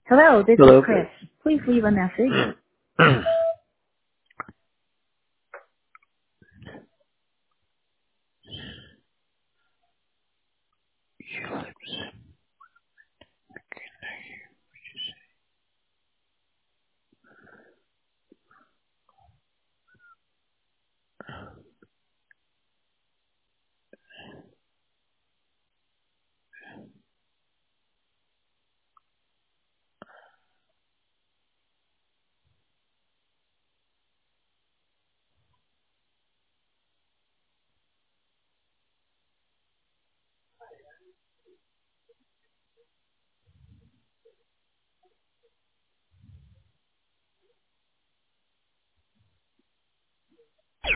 Hello, this is Hello, Chris. Chris. Please leave a message.